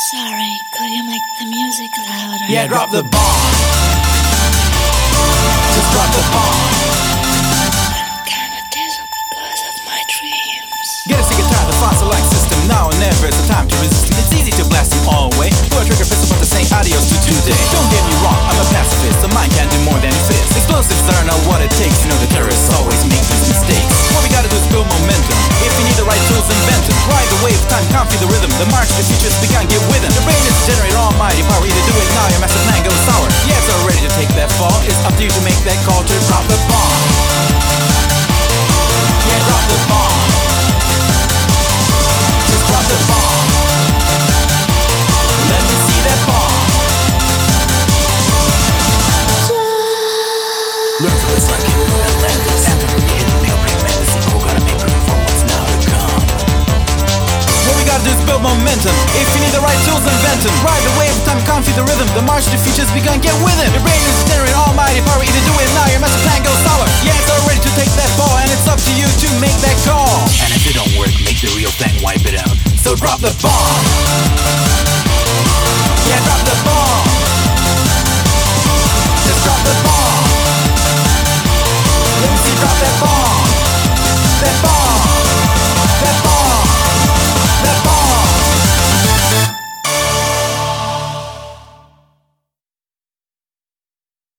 Sorry, could you make the music louder? Yeah, drop the bomb. Just drop the bomb. I'm kinda dizzy because of my dreams. Get a sick and tired of the fossil-like system. Now or never is the time to resist. It's easy to blast them all away. Pull a trigger pistol from the saying adios to today. Don't get me wrong, I'm a pacifist. The mind can't do more than fist. Explosives are not what it takes. You know the terrorists always make these mistakes. What we gotta do is build momentum. If you need the right tools, invent them. Ride the wave, time can't feel the rhythm. The march to the future's begun, get with them. Your brain is to generate almighty power. Either do it now, your master plan goes sour. Yeah, it's all ready to take that fall. It's up to you to make that call to drop the bomb. Yeah, drop the bomb. Just drop the bomb. Let me see that bomb. Learn from the psychic Atlantis. After the hidden pale brain medicine, who gotta make room for what's now to come. What we gotta do is build momentum. If you need the right tools, invent them. Ride the wave, time can't feel the rhythm. The march to the future's begun, get with it. Your brain is generating almighty power. Either do it now, your master plan goes sour. Yeah, it's all ready to take that ball, and it's up to you to make that call. And if it don't work, make the real thing, wipe it out. So drop the bomb.